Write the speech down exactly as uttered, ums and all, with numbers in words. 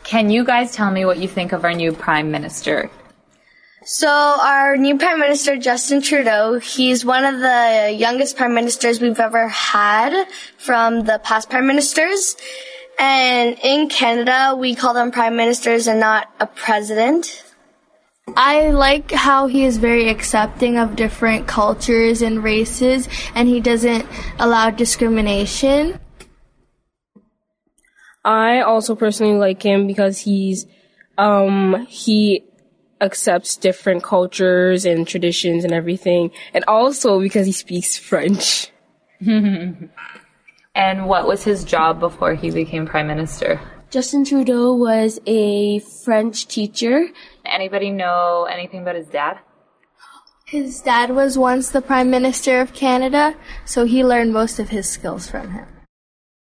Can you guys tell me what you think of our new Prime Minister? So our new Prime Minister, Justin Trudeau, he's one of the youngest Prime Ministers we've ever had from the past Prime Ministers. And in Canada, we call them Prime Ministers and not a president. I like how he is very accepting of different cultures and races, and he doesn't allow discrimination. I also personally like him because he's, um, he accepts different cultures and traditions and everything, and also because he speaks French. And what was his job before he became Prime Minister? Justin Trudeau was a French teacher. Anybody know anything about his dad? His dad was once the Prime Minister of Canada, so he learned most of his skills from him.